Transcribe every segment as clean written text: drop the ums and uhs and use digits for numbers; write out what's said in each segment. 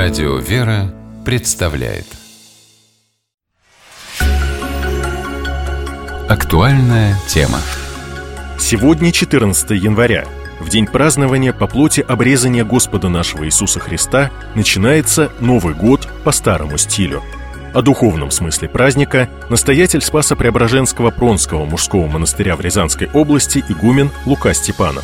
Радио «Вера» представляет актуальная тема. Сегодня 14 января. В день празднования по плоти обрезания Господа нашего Иисуса Христа начинается Новый год по старому стилю. О духовном смысле праздника настоятель Спасо-Преображенского Пронского мужского монастыря в Рязанской области игумен Лука Степанов.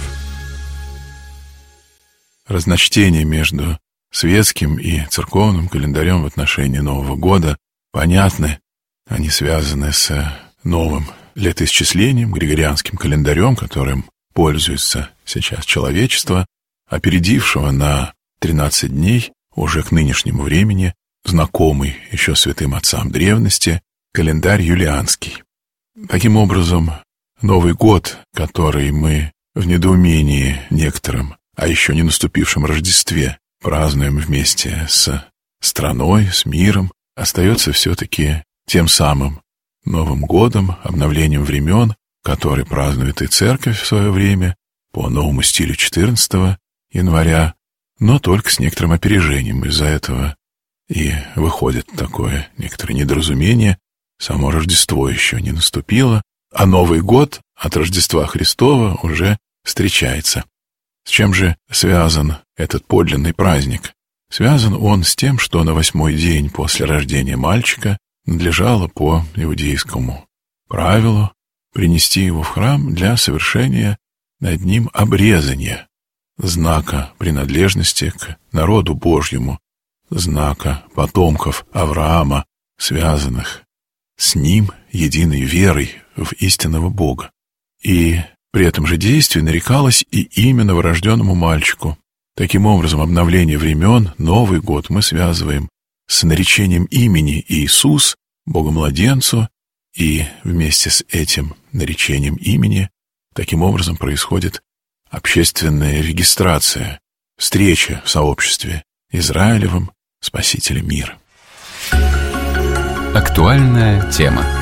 Разночтение между светским и церковным календарем в отношении Нового года понятны. Они связаны с новым летоисчислением, григорианским календарем, которым пользуется сейчас человечество, опередившего на 13 дней уже к нынешнему времени знакомый еще святым отцам древности календарь юлианский. Таким образом, Новый год, который мы в недоумении некоторым, а еще не наступившем Рождестве, празднуем вместе с страной, с миром, остается все-таки тем самым Новым годом, обновлением времен, который празднует и Церковь в свое время по новому стилю 14 января, но только с некоторым опережением. Из-за этого и выходит такое некоторое недоразумение. Само Рождество еще не наступило, а Новый год от Рождества Христова уже встречается. С чем же связан этот подлинный праздник? Связан он с тем, что на 8-й день после рождения мальчика надлежало по иудейскому правилу принести его в храм для совершения над ним обрезания, знака принадлежности к народу Божьему, знака потомков Авраама, связанных с ним единой верой в истинного Бога. И при этом же действии нарекалось и имя новорожденному мальчику. Таким образом, обновление времен, Новый год мы связываем с наречением имени Иисус, Богомладенцу, и вместе с этим наречением имени таким образом происходит общественная регистрация, встреча в сообществе Израилевым, Спасителем мира. Актуальная тема.